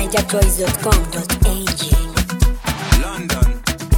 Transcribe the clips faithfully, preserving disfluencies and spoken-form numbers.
niger choice dot com dot a g. London.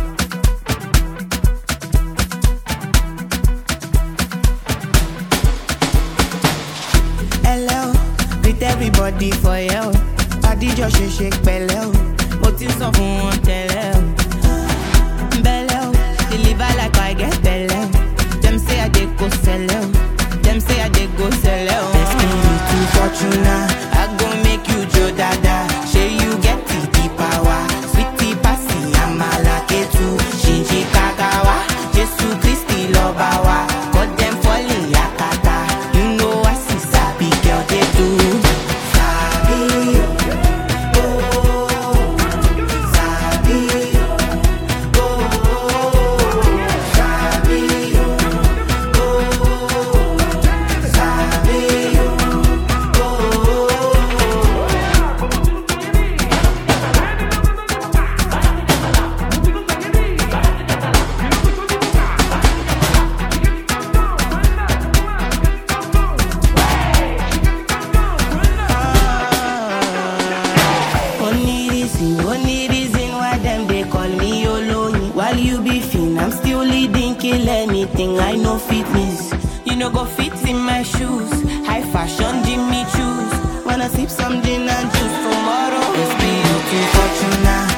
Hello, greet everybody for you. Body just shake shake pẹ̀lẹ́ o. Mo ti sọ fún wọn tẹ́lẹ̀ o. Belle o, deliver like I get belle o. Dem say I dey go sell o. Dem say I dey go sell o. Destiny to Fortuna, I go make you jo dada. Shey you get the the power. Sweetie pasi amala ketu. Shinji kakawa, Jesu Christi loba wa. God dem falling yakata. You know I see sabi girl they do. Sabi, oh, sabi, oh, sabi, oh, sabi, Only reason, only reason why them they call me Oloni. While you be fin, I'm still leading, kill anything. I know fitness. You know go fit in my shoes. High fashion, Jimmy choose. Wanna sip some gin and juice tomorrow? It's me looking fortuna.